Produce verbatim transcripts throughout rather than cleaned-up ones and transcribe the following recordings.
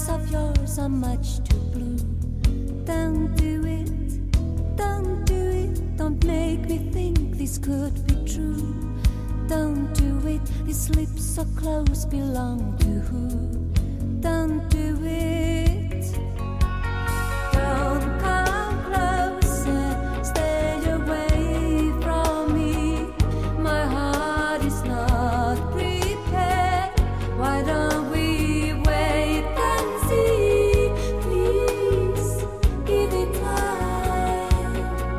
of yours are much too blue. Don't do it, don't do it. Don't make me think this could be true. Don't do it, these lips so close belong to who? Don't do it. Don't come closer, stay away from me. My heart is not prepared. Why don't we wait and see? Please give it time.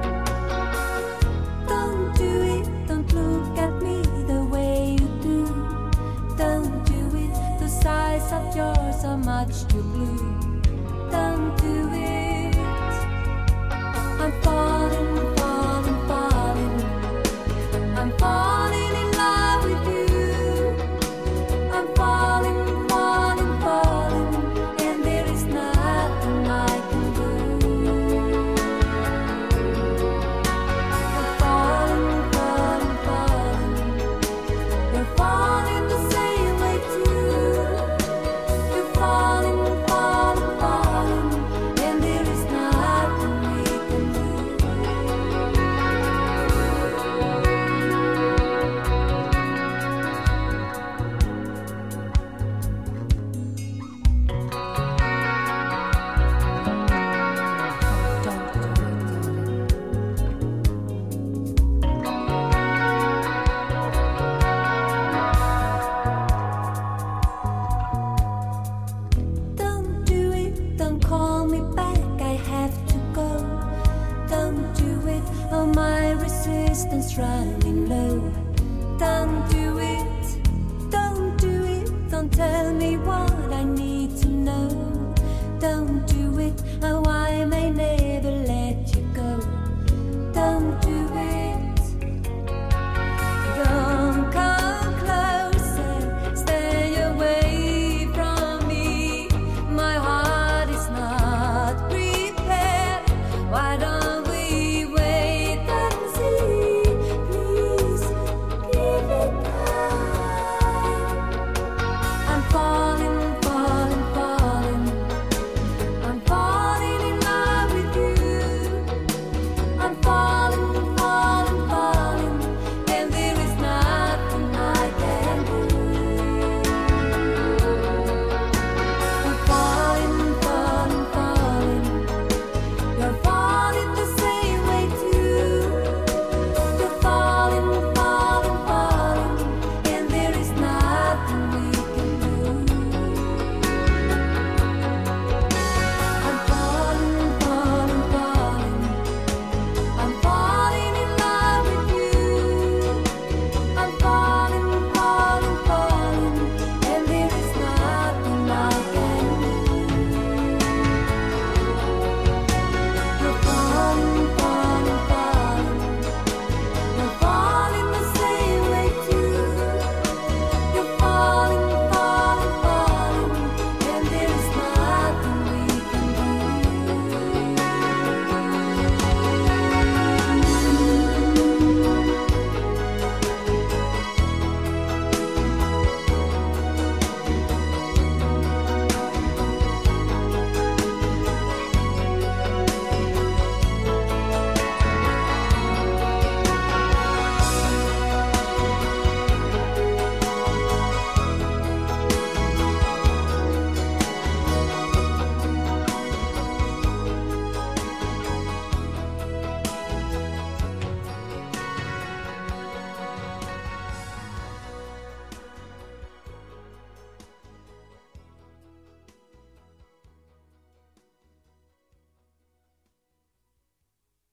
Don't do it, don't look at me the way you do. Don't do it, the size of yours are much too blue. Don't do it. I'm falling, falling, falling. I'm falling in love with you. I'm falling, falling, falling, and there is nothing I can do. I'm falling, falling, falling. You're falling the same way too. You're falling, falling, falling, and there is nothing we can do. Don't do it, don't call me back, I have to go. Don't do it, oh my resistance running low. Don't do it, don't do it, don't tell me what I need to know. Don't do it, oh I may never